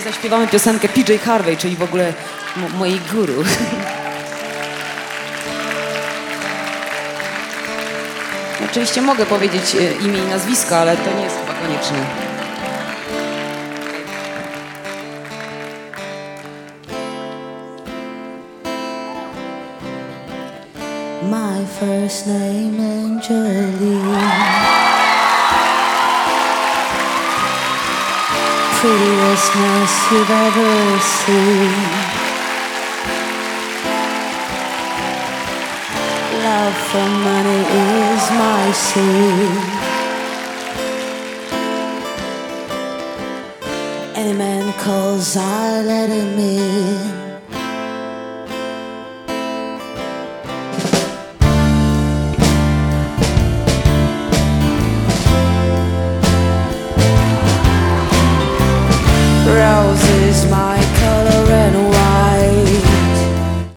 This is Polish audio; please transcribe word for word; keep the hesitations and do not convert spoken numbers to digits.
zaśpiewamy piosenkę P J Harvey, czyli w ogóle mojej guru. Oczywiście mogę powiedzieć imię i nazwisko, ale to nie jest chyba konieczne. My first name Angeline, prettiest nurse you've ever seen. Love for money is my sin. Any man calls, I let him in. Roses, my